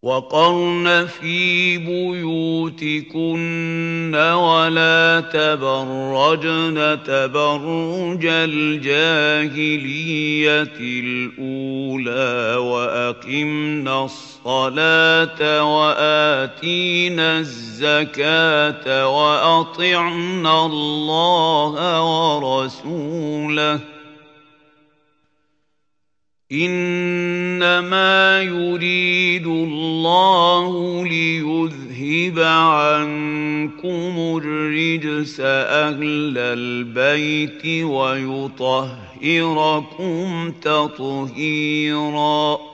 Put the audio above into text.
وقرن في بيوتكن ولا تبرجن تبرج الجاهلية الأولى وأقمنا الصلاة وآتينا الزكاة وأطعنا الله ورسوله إنما يريد الله ليذهب عنكم الرجس أهل البيت ويطهركم تطهيراً